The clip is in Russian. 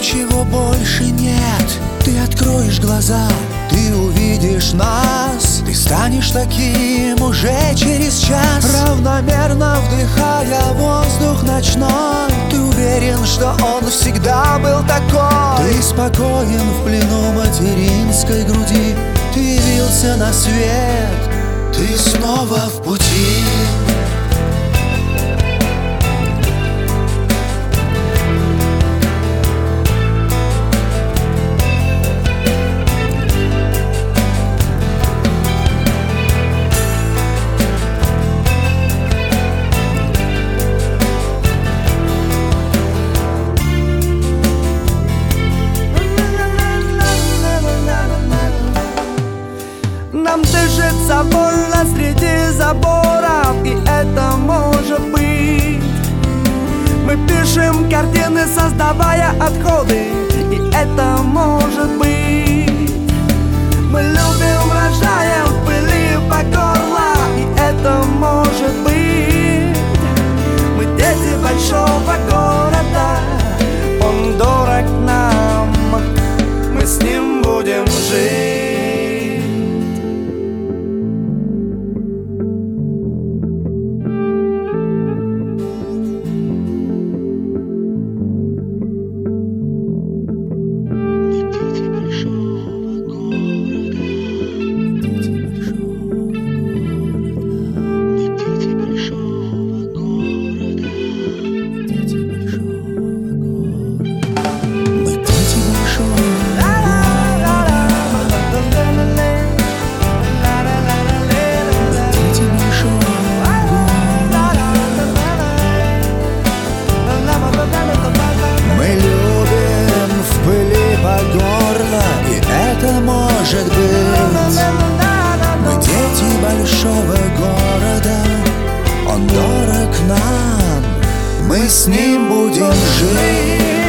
ничего больше нет. Ты откроешь глаза, ты увидишь нас. Ты станешь таким уже через час. Равномерно вдыхая воздух ночной, ты уверен, что он всегда был такой. Ты спокоен в плену материнской груди. Ты явился на свет, ты снова в пути. Нам дышится больно среди заборов, и это может быть. Мы пишем картины, создавая отходы, и это может быть. Мы любим, рожаем в пыли по горло, и это может быть. Мы дети большого города, он дорог нам, мы с ним будем жить. Может быть, мы дети большого города, он дорог нам, мы с ним будем жить.